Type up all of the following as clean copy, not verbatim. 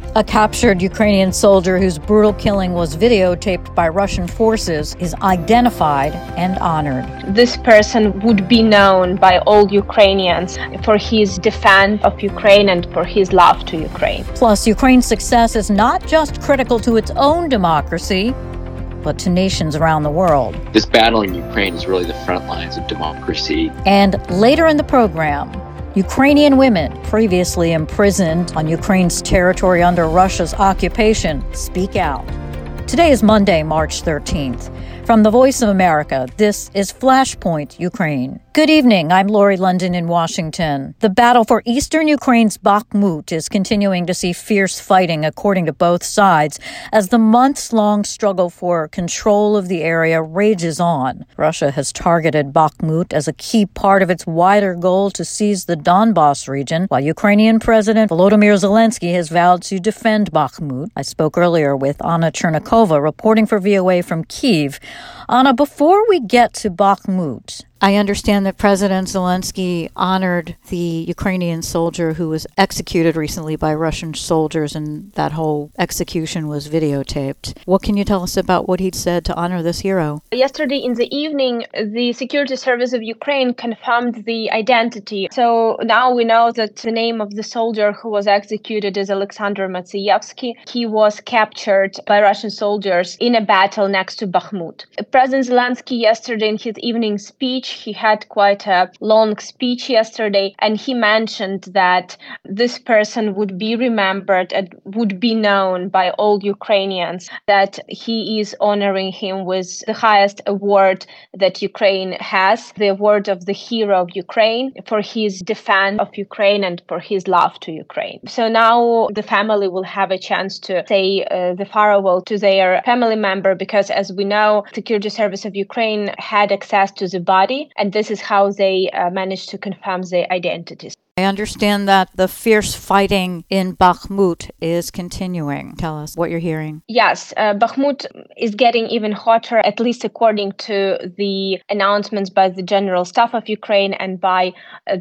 A captured Ukrainian soldier whose brutal killing was videotaped by Russian forces is identified and honored. This person would be known by all Ukrainians for his defense of Ukraine and for his love to Ukraine. Plus, Ukraine's success is not just critical to its own democracy, but to nations around the world. This battle in Ukraine is really the front lines of democracy. And later in the program, Ukrainian women previously imprisoned on Ukraine's territory under Russia's occupation speak out. Today is Monday, March 13th. From the Voice of America, this is Flashpoint Ukraine. Good evening. I'm Lori London in Washington. The battle for eastern Ukraine's Bakhmut is continuing to see fierce fighting, according to both sides, as the months-long struggle for control of the area rages on. Russia has targeted Bakhmut as a key part of its wider goal to seize the Donbas region, while Ukrainian President Volodymyr Zelensky has vowed to defend Bakhmut. I spoke earlier with Anna Chernikova, reporting for VOA from Kyiv. Anna, before we get to Bakhmut, I understand that President Zelensky honored the Ukrainian soldier who was executed recently by Russian soldiers, and that whole execution was videotaped. What can you tell us about what he'd said to honor this hero? Yesterday in the evening, the Security Service of Ukraine confirmed the identity. So now we know that the name of the soldier who was executed is Alexander Matsievsky. He was captured by Russian soldiers in a battle next to Bakhmut. President Zelensky yesterday in his evening speech, he had quite a long speech yesterday, and he mentioned that this person would be remembered and would be known by all Ukrainians, that he is honoring him with the highest award that Ukraine has, the award of the hero of Ukraine, for his defense of Ukraine and for his love to Ukraine. So now the family will have a chance to say the farewell to their family member, because as we know, Security Service of Ukraine had access to the body, and this is how they managed to confirm their identities. I understand that the fierce fighting in Bakhmut is continuing. Tell us what you're hearing. Yes, Bakhmut is getting even hotter, at least according to the announcements by the General Staff of Ukraine and by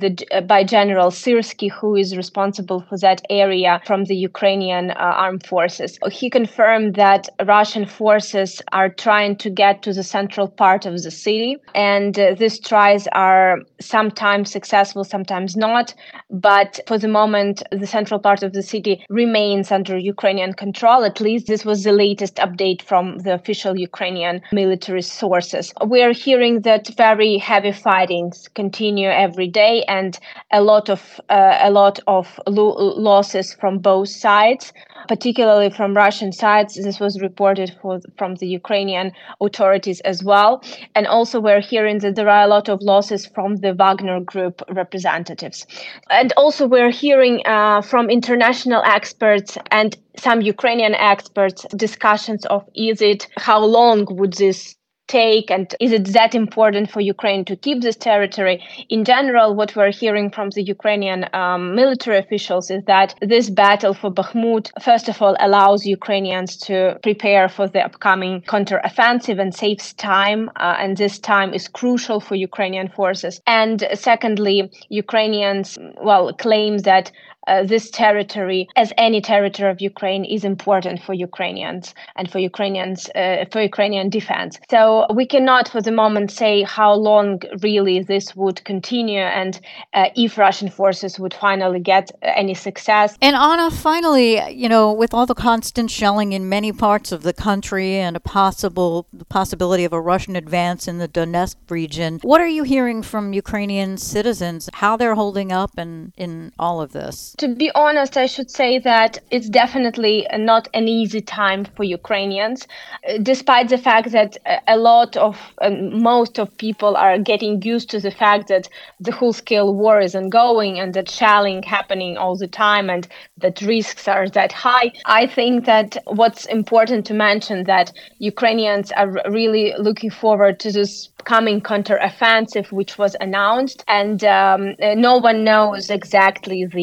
General Syrsky, who is responsible for that area from the Ukrainian armed forces. He confirmed that Russian forces are trying to get to the central part of the city, and these tries are sometimes successful, sometimes not. But for the moment, the central part of the city remains under Ukrainian control. At least this was the latest update from the official Ukrainian military sources. We are hearing that very heavy fightings continue every day, and a lot of losses from both sides, particularly from Russian sides. This was reported from the Ukrainian authorities as well. And also we're hearing that there are a lot of losses from the Wagner Group representatives. And also we're hearing from international experts and some Ukrainian experts discussions of how long would this take, and is it that important for Ukraine to keep this territory? In general, what we're hearing from the Ukrainian military officials is that this battle for Bakhmut, first of all, allows Ukrainians to prepare for the upcoming counteroffensive and saves time, and this time is crucial for Ukrainian forces. And secondly, Ukrainians, claim that this territory, as any territory of Ukraine, is important for Ukrainians and for Ukrainian defense. So we cannot for the moment say how long really this would continue, and if Russian forces would finally get any success. And Anna, finally, with all the constant shelling in many parts of the country and the possibility of a Russian advance in the Donetsk region, what are you hearing from Ukrainian citizens, how they're holding up in all of this? To be honest, I should say that it's definitely not an easy time for Ukrainians, despite the fact that most of people are getting used to the fact that the whole-scale war is ongoing and that shelling happening all the time and that risks are that high. I think that what's important to mention that Ukrainians are really looking forward to this coming counteroffensive, which was announced, and no one knows exactly the date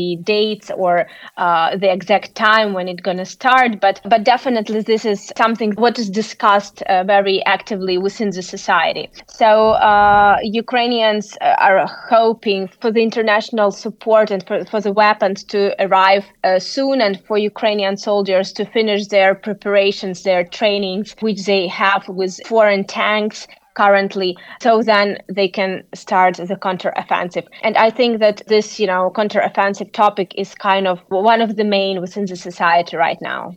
dates or the exact time when it's going to start, but definitely this is something what is discussed very actively within the society. So Ukrainians are hoping for the international support and for the weapons to arrive soon, and for Ukrainian soldiers to finish their preparations, their trainings, which they have with foreign tanks currently, so then they can start the counteroffensive. And I think that this, counteroffensive topic is kind of one of the main within the society right now.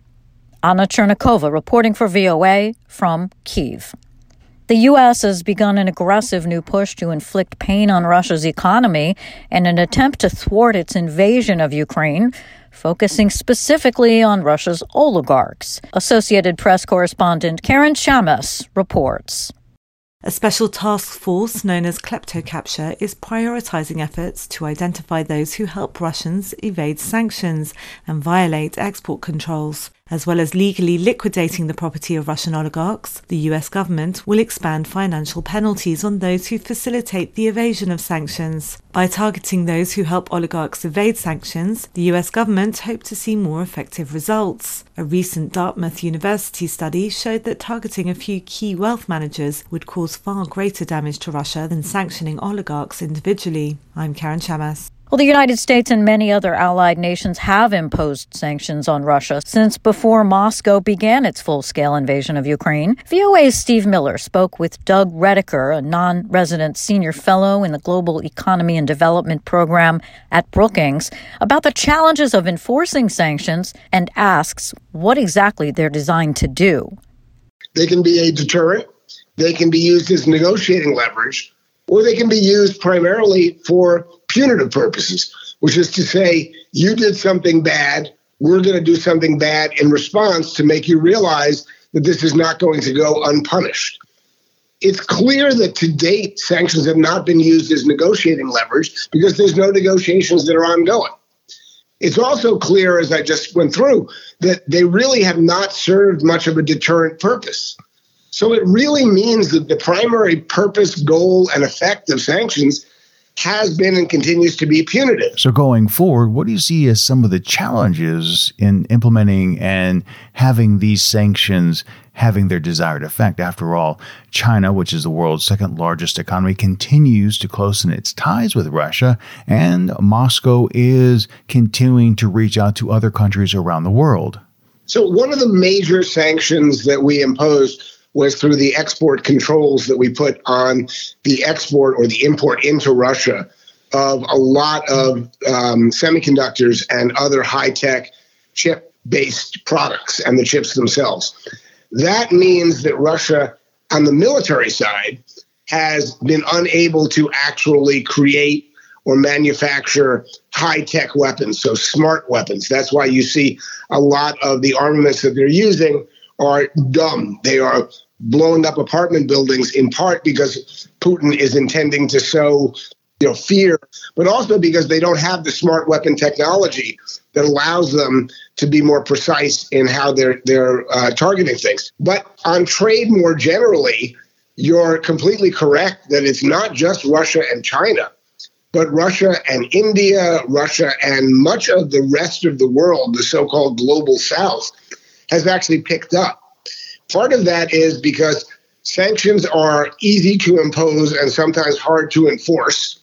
Anna Chernikova reporting for VOA from Kyiv. The U.S. has begun an aggressive new push to inflict pain on Russia's economy in an attempt to thwart its invasion of Ukraine, focusing specifically on Russia's oligarchs. Associated Press correspondent Karen Chamas reports. A special task force known as KleptoCapture is prioritizing efforts to identify those who help Russians evade sanctions and violate export controls. As well as legally liquidating the property of Russian oligarchs, the US government will expand financial penalties on those who facilitate the evasion of sanctions. By targeting those who help oligarchs evade sanctions, the US government hoped to see more effective results. A recent Dartmouth University study showed that targeting a few key wealth managers would cause far greater damage to Russia than sanctioning oligarchs individually. I'm Karen Chamas. Well, the United States and many other allied nations have imposed sanctions on Russia since before Moscow began its full-scale invasion of Ukraine. VOA's Steve Miller spoke with Doug Redeker, a non-resident senior fellow in the Global Economy and Development Program at Brookings, about the challenges of enforcing sanctions and asks what exactly they're designed to do. They can be a deterrent, they can be used as negotiating leverage, or they can be used primarily for punitive purposes, which is to say, you did something bad, we're going to do something bad in response to make you realize that this is not going to go unpunished. It's clear that to date, sanctions have not been used as negotiating leverage because there's no negotiations that are ongoing. It's also clear, as I just went through, that they really have not served much of a deterrent purpose. So it really means that the primary purpose, goal, and effect of sanctions has been and continues to be punitive. So going forward, what do you see as some of the challenges in implementing and having these sanctions having their desired effect? After all, China, which is the world's second largest economy, continues to close its ties with Russia, and Moscow is continuing to reach out to other countries around the world. So one of the major sanctions that we imposed was through the export controls that we put on the export or the import into Russia of a lot of semiconductors and other high-tech chip-based products and the chips themselves. That means that Russia, on the military side, has been unable to actually create or manufacture high-tech weapons, so smart weapons. That's why you see a lot of the armaments that they're using are dumb. They are blowing up apartment buildings, in part because Putin is intending to sow fear, but also because they don't have the smart weapon technology that allows them to be more precise in how they're targeting things. But on trade more generally, you're completely correct that it's not just Russia and China, but Russia and India, Russia and much of the rest of the world, the so-called global south, has actually picked up. Part of that is because sanctions are easy to impose and sometimes hard to enforce.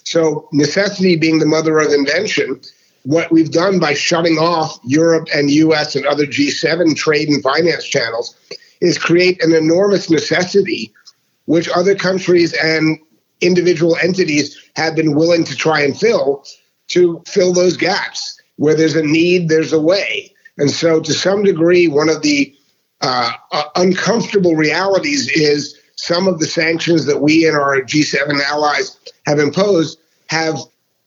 So necessity being the mother of invention, what we've done by shutting off Europe and US and other G7 trade and finance channels is create an enormous necessity, which other countries and individual entities have been willing to try and fill those gaps. Where there's a need, there's a way. And so to some degree, one of the uncomfortable realities is some of the sanctions that we and our G7 allies have imposed have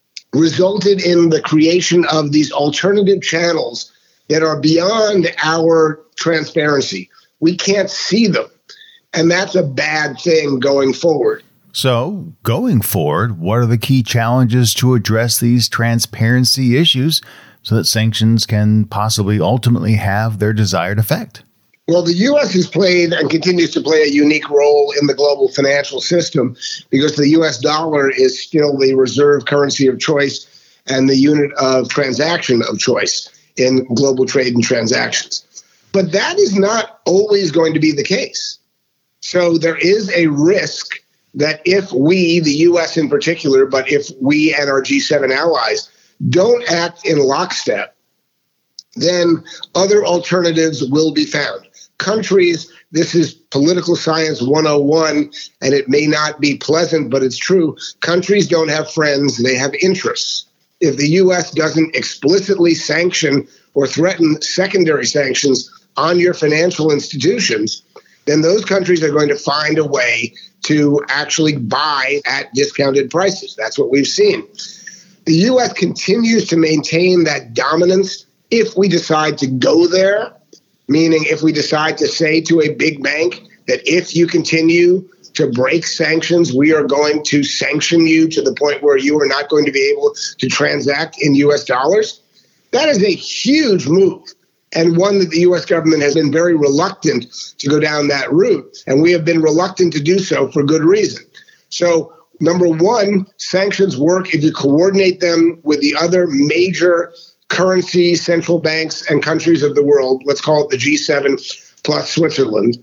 resulted in the creation of these alternative channels that are beyond our transparency. We can't see them. And that's a bad thing going forward. So, going forward, what are the key challenges to address these transparency issues so that sanctions can possibly ultimately have their desired effect? Well, the U.S. has played and continues to play a unique role in the global financial system because the U.S. dollar is still the reserve currency of choice and the unit of transaction of choice in global trade and transactions. But that is not always going to be the case. So there is a risk that if we, the U.S. in particular, but if we and our G7 allies don't act in lockstep, then other alternatives will be found. Countries, this is political science 101, and it may not be pleasant, but it's true. Countries don't have friends, they have interests. If the U.S. doesn't explicitly sanction or threaten secondary sanctions on your financial institutions, then those countries are going to find a way to actually buy at discounted prices. That's what we've seen. The U.S. continues to maintain that dominance if we decide to go there, meaning if we decide to say to a big bank that if you continue to break sanctions, we are going to sanction you to the point where you are not going to be able to transact in U.S. dollars. That is a huge move, and one that the U.S. government has been very reluctant to go down that route, and we have been reluctant to do so for good reason. So, number one, sanctions work if you coordinate them with the other major currency central banks and countries of the world. Let's call it the G7 plus Switzerland.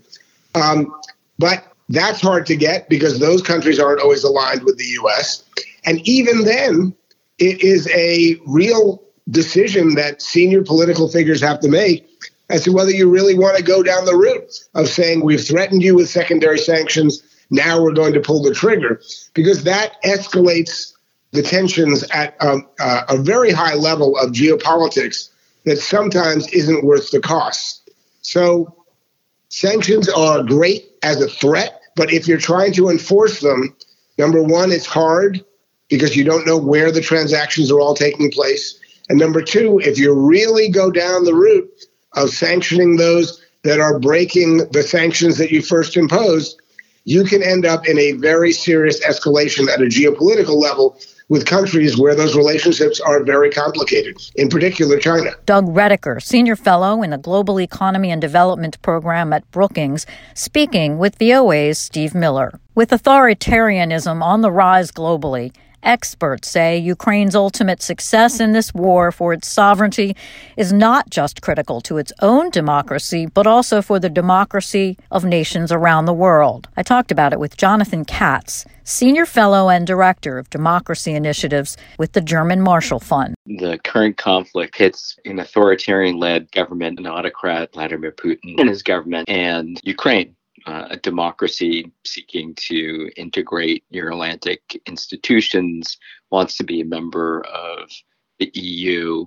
But that's hard to get because those countries aren't always aligned with the U.S. And even then, it is a real decision that senior political figures have to make as to whether you really want to go down the route of saying we've threatened you with secondary sanctions, now we're going to pull the trigger, because that escalates the tensions at a very high level of geopolitics that sometimes isn't worth the cost. So sanctions are great as a threat, but if you're trying to enforce them, number one, it's hard because you don't know where the transactions are all taking place. And number two, if you really go down the route of sanctioning those that are breaking the sanctions that you first imposed, you can end up in a very serious escalation at a geopolitical level with countries where those relationships are very complicated, in particular China. Doug Redeker, Senior Fellow in the Global Economy and Development Program at Brookings, speaking with VOA's Steve Miller. With authoritarianism on the rise globally, experts say Ukraine's ultimate success in this war for its sovereignty is not just critical to its own democracy, but also for the democracy of nations around the world. I talked about it with Jonathan Katz, Senior Fellow and Director of Democracy Initiatives with the German Marshall Fund. The current conflict hits an authoritarian-led government, an autocrat, Vladimir Putin, and his government, and Ukraine, a democracy seeking to integrate Euro-Atlantic institutions, wants to be a member of the EU,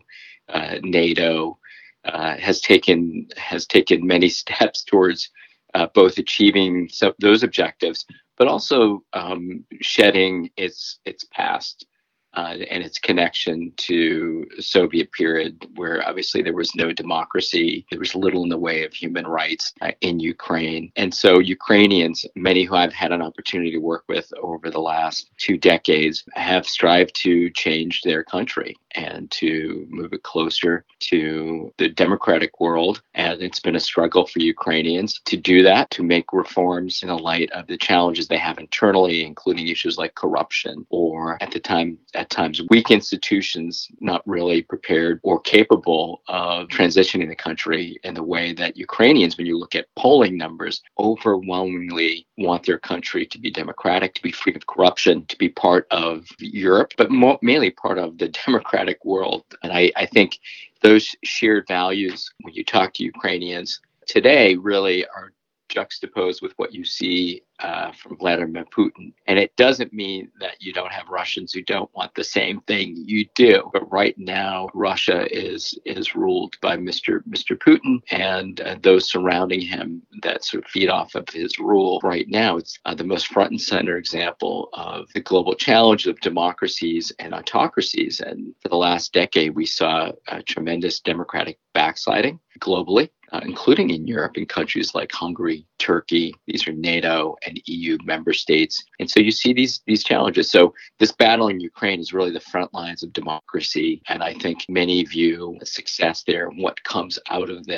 NATO, has taken many steps towards both achieving those objectives, but also shedding its past and its connection to the Soviet period, where obviously there was no democracy. There was little in the way of human rights in Ukraine. And so Ukrainians, many who I've had an opportunity to work with over the last 2 decades, have strived to change their country and to move it closer to the democratic world. And it's been a struggle for Ukrainians to do that, to make reforms in the light of the challenges they have internally, including issues like corruption or at times weak institutions not really prepared or capable of transitioning the country in the way that Ukrainians, when you look at polling numbers, overwhelmingly want their country to be democratic, to be free of corruption, to be part of Europe, but mainly part of the democratic world. And I think those shared values, when you talk to Ukrainians today, really are juxtaposed with what you see from Vladimir Putin. And it doesn't mean that you don't have Russians who don't want the same thing you do. But right now, Russia is ruled by Mr. Putin and those surrounding him that sort of feed off of his rule. Right now, it's the most front and center example of the global challenge of democracies and autocracies. And for the last decade, we saw a tremendous democratic backsliding globally, including in Europe, in countries like Hungary, Turkey. These are NATO and EU member states. And so you see these challenges. So this battle in Ukraine is really the front lines of democracy. And I think many view success there, what comes out of this,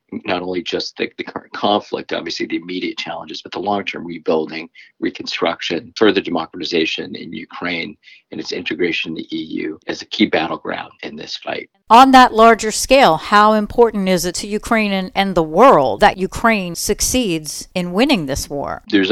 not only just the current conflict, obviously the immediate challenges, but the long-term rebuilding, reconstruction, further democratization in Ukraine and its integration in the EU as a key battleground in this fight. On that larger scale, how important is it to Ukraine and the world that Ukraine succeeds in winning this war? There's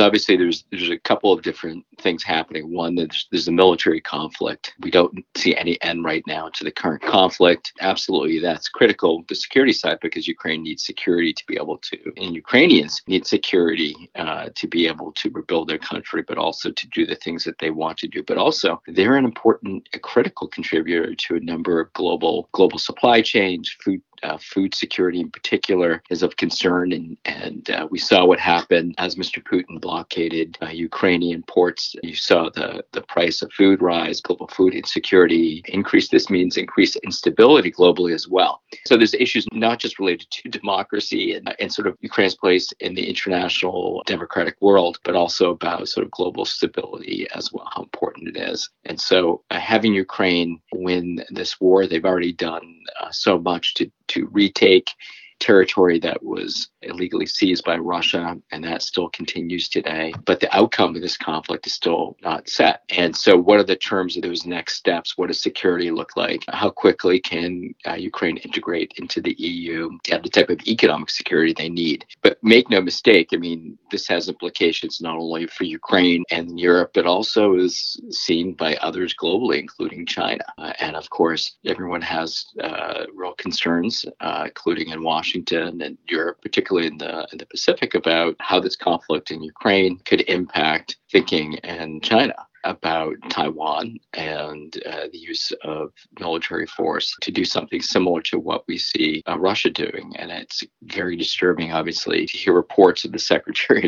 a couple of different things happening. One, there's a military conflict. We don't see any end right now to the current conflict. Absolutely, that's critical. The security side, because Ukraine needs security to be able to, and Ukrainians need security to be able to rebuild their country, but also to do the things that they want to do. But also, they're an important, a critical contributor to a number of global supply chains. Food security in particular is of concern, and we saw what happened as Mr. Putin blockaded Ukrainian ports. You saw the price of food rise, global food insecurity increase. This means increased instability globally as well. So there's issues not just related to democracy and sort of Ukraine's place in the international democratic world, but also about sort of global stability as well, how important it is. And so having Ukraine win this war, they've already done so much to retake territory that was illegally seized by Russia, and that still continues today. But the outcome of this conflict is still not set. And so what are the terms of those next steps? What does security look like? How quickly can Ukraine integrate into the EU to have the type of economic security they need? But make no mistake, I mean, this has implications not only for Ukraine and Europe, but also is seen by others globally, including China. And of course, everyone has real concerns, including in Washington and Europe, particularly in the Pacific, about how this conflict in Ukraine could impact thinking in China about Taiwan and the use of military force to do something similar to what we see Russia doing. And it's very disturbing, obviously, to hear reports of the Secretary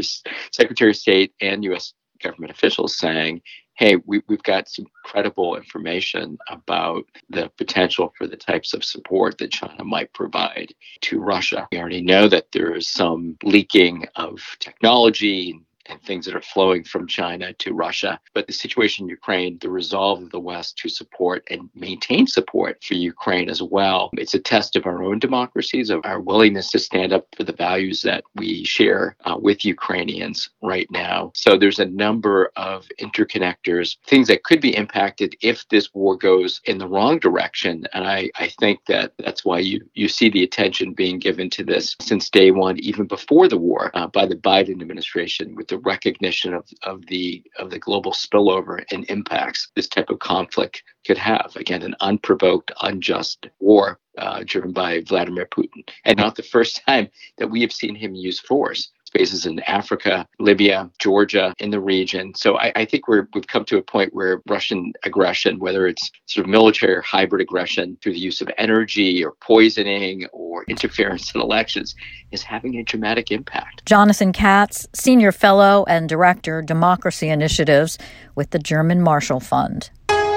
of State and U.S. government officials saying, hey, we've got some credible information about the potential for the types of support that China might provide to Russia. We already know that there is some leaking of technology and things that are flowing from China to Russia. But the situation in Ukraine, the resolve of the West to support and maintain support for Ukraine as well, it's a test of our own democracies, of our willingness to stand up for the values that we share with Ukrainians right now. So there's a number of interconnectors, things that could be impacted if this war goes in the wrong direction. And I think that's why you see the attention being given to this since day one, even before the war, by the Biden administration, with the recognition of the global spillover and impacts this type of conflict could have. Again, an unprovoked, unjust war driven by Vladimir Putin. And not the first time that we have seen him use force. Spaces in Africa, Libya, Georgia, in the region. So I think we've come to a point where Russian aggression, whether it's sort of military or hybrid aggression through the use of energy or poisoning or interference in elections, is having a dramatic impact. Jonathan Katz, Senior Fellow and Director, Democracy Initiatives with the German Marshall Fund.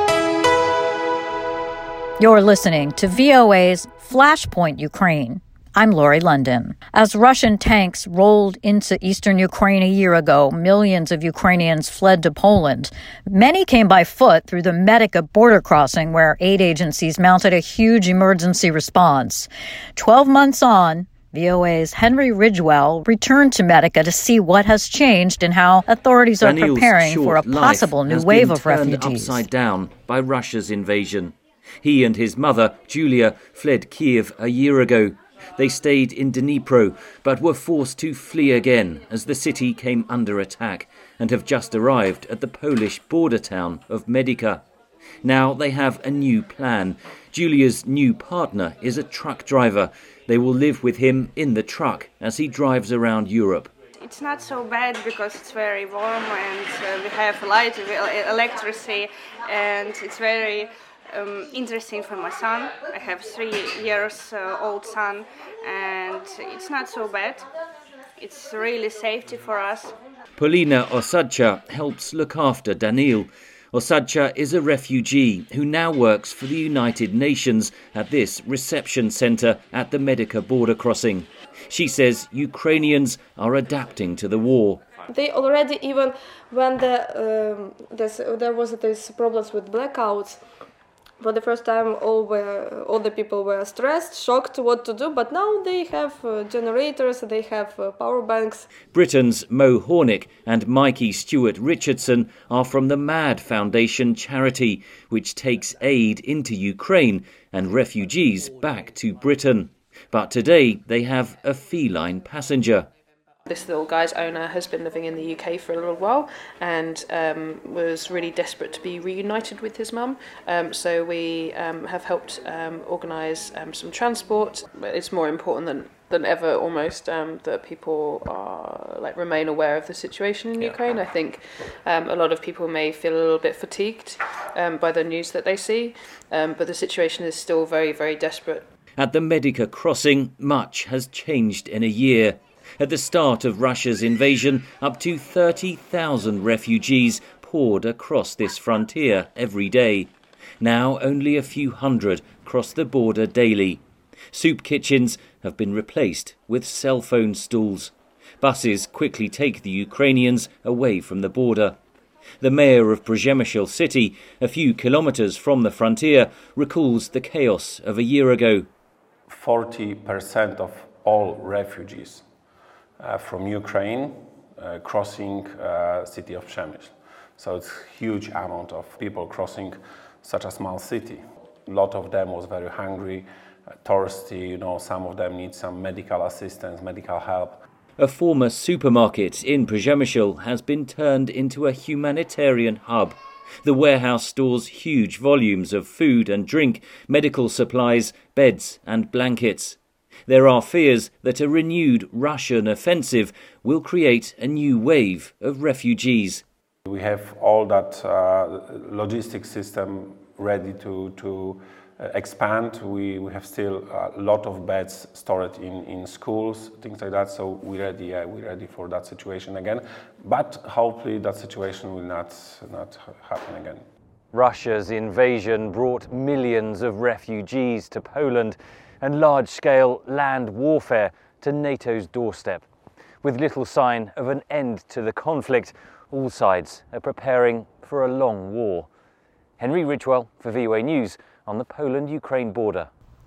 You're listening to VOA's Flashpoint Ukraine. I'm Lori London. As Russian tanks rolled into eastern Ukraine a year ago, millions of Ukrainians fled to Poland. Many came by foot through the Medica border crossing, where aid agencies mounted a huge emergency response. 12 months on, VOA's Henry Ridgewell returned to Medica to see what has changed and how authorities are preparing for a possible new wave of refugees. Upside down by Russia's invasion. He and his mother, Julia, fled Kiev a year ago. They stayed in Dnipro, but were forced to flee again as the city came under attack, and have just arrived at the Polish border town of Medica. Now they have a new plan. Julia's new partner is a truck driver. They will live with him in the truck as he drives around Europe. It's not so bad because it's very warm and we have light, electricity, and it's very interesting for my son. I have 3 years old son, and it's not so bad. It's really safety for us. Polina Osadcha helps look after Daniil. Osadcha is a refugee who now works for the United Nations at this reception centre at the Medica border crossing. She says Ukrainians are adapting to the war. They already, even when there was this problems with blackouts, For the first time, all the people were stressed, shocked what to do, but now they have generators, they have power banks. Britain's Mo Hornick and Mikey Stewart Richardson are from the MAD Foundation charity, which takes aid into Ukraine and refugees back to Britain. But today they have a feline passenger. This little guy's owner has been living in the UK for a little while and was really desperate to be reunited with his mum. So we have helped organise some transport. It's more important than ever almost that people remain aware of the situation in Ukraine. I think a lot of people may feel a little bit fatigued by the news that they see, but the situation is still very, very desperate. At the Medica crossing, much has changed in a year. At the start of Russia's invasion, up to 30,000 refugees poured across this frontier every day. Now only a few hundred cross the border daily. Soup kitchens have been replaced with cell phone stools. Buses quickly take the Ukrainians away from the border. The mayor of Przemysl city, a few kilometres from the frontier, recalls the chaos of a year ago. 40% of all refugees from Ukraine crossing city of Przemysl. So it's a huge amount of people crossing such a small city. A lot of them was very hungry, thirsty, some of them need some medical assistance, medical help. A former supermarket in Przemysl has been turned into a humanitarian hub. The warehouse stores huge volumes of food and drink, medical supplies, beds and blankets. There are fears that a renewed Russian offensive will create a new wave of refugees. We have all that logistics system ready to expand. We have still a lot of beds stored in schools, things like that. So we're ready for that situation again. But hopefully that situation will not happen again. Russia's invasion brought millions of refugees to Poland and large-scale land warfare to NATO's doorstep. With little sign of an end to the conflict, all sides are preparing for a long war. Henry Ridgewell for VOA News on the Poland-Ukraine border.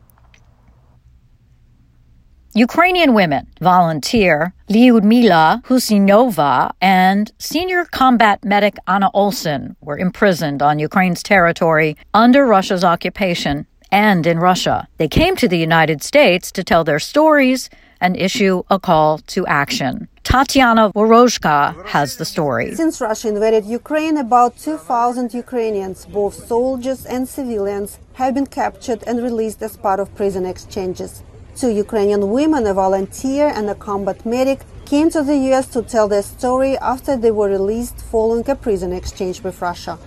Ukrainian women volunteer Lyudmila Husinova and senior combat medic Anna Olsen were imprisoned on Ukraine's territory under Russia's occupation and in Russia. They came to the United States to tell their stories and issue a call to action. Tatiana Vorozhka has the story. Since Russia invaded Ukraine, about 2,000 Ukrainians, both soldiers and civilians, have been captured and released as part of prison exchanges. 2 Ukrainian women, a volunteer and a combat medic, came to the U.S. to tell their story after they were released following a prison exchange with Russia.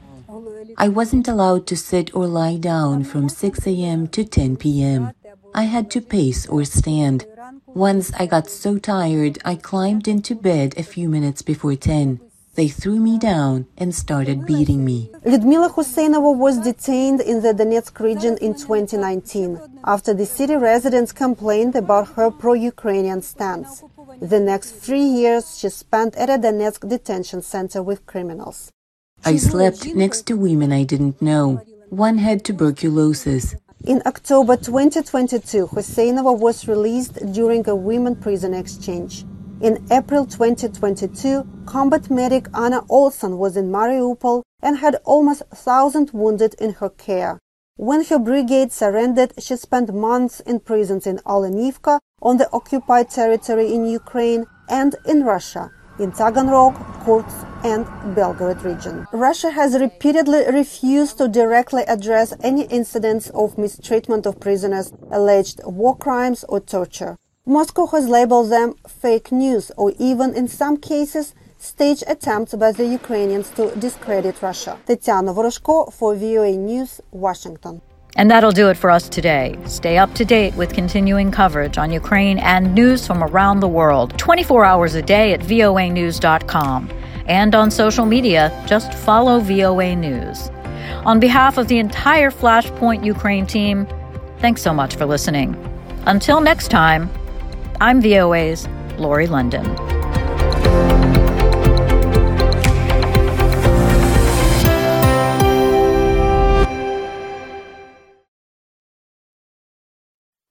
I wasn't allowed to sit or lie down from 6 a.m. to 10 p.m. I had to pace or stand. Once I got so tired, I climbed into bed a few minutes before 10. They threw me down and started beating me. Lyudmila Husinova was detained in the Donetsk region in 2019 after the city residents complained about her pro-Ukrainian stance. The next 3 years she spent at a Donetsk detention center with criminals. I slept next to women I didn't know. One had tuberculosis. In October 2022, Husinova was released during a women prison exchange. In April 2022, combat medic Anna Olsen was in Mariupol and had almost 1,000 wounded in her care. When her brigade surrendered, she spent months in prisons in Olenivka, on the occupied territory in Ukraine, and in Russia, in Taganrog, Kursk, and Belgorod region. Russia has repeatedly refused to directly address any incidents of mistreatment of prisoners, alleged war crimes or torture. Moscow has labeled them fake news or even, in some cases, staged attempts by the Ukrainians to discredit Russia. Tatiana Vorozhko for VOA News, Washington. And that'll do it for us today. Stay up to date with continuing coverage on Ukraine and news from around the world 24 hours a day at voanews.com. And on social media, just follow VOA News. On behalf of the entire Flashpoint Ukraine team, thanks so much for listening. Until next time, I'm VOA's Lori London.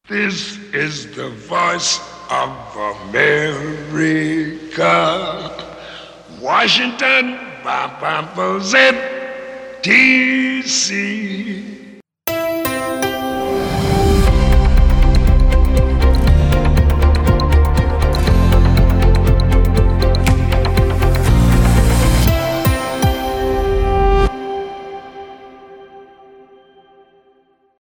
This is the voice of America. Washington, Z, DC.